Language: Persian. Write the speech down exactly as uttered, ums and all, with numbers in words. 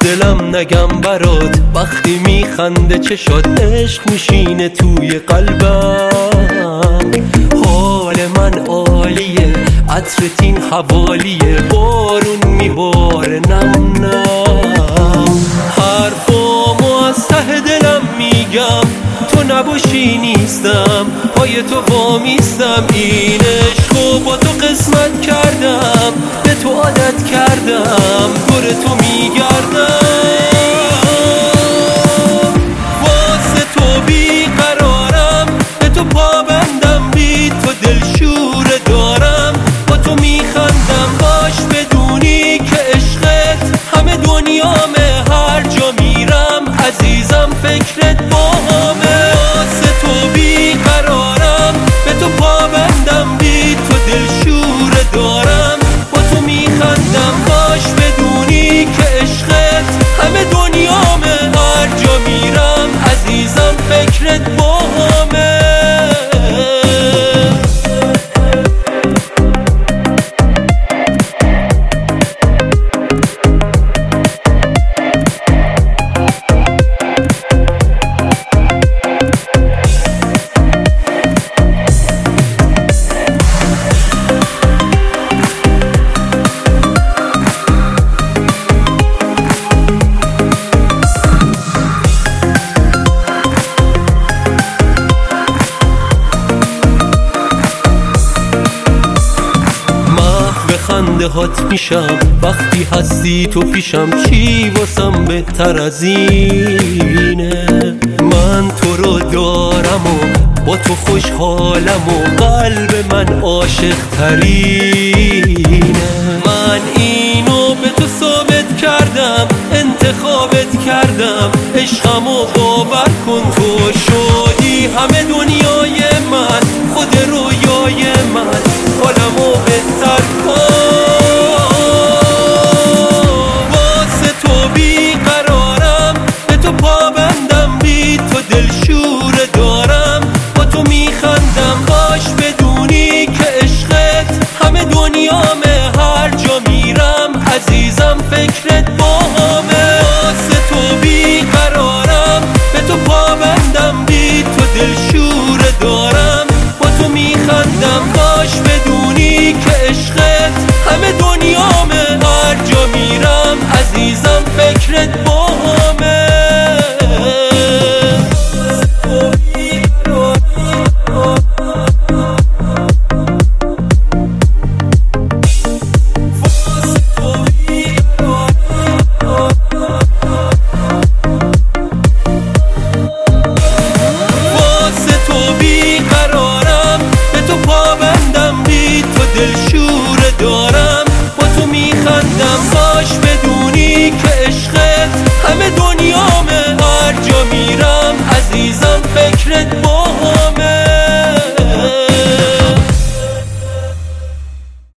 دلم نگم برات وقتی میخنده چشات عشق میشینه توی قلبم. حال من عالیه عطرت این حوالیه، بارون میباره نم نم. حرفامو از ته دلم میگم، تو نباشی نیستم، پای تو وامیستم. این عشقو با تو قسمت کردم، به تو عادت کردم، دور تو میگردم. واسه تو بیقرارم، به تو پابندم، بی تو دلشور دارم، با تو میخندم. باش بدونی که عشقت همه دنیامه، هر جا میرم عزیزم فکرت با همه. واسه تو بیقرارم، به تو پابندم، بی تو دلشور دارم، با تو میخندم. باش بدونی که عشقت همه دنیامه، هر جا میرم عزیزم فکرت با همه. خنده هات میشم وقتی هستی تو پیشم، چی واسم بهتر از اینه؟ من تو رو دارم و با تو خوشحالم و قلب من عاشق ترینه.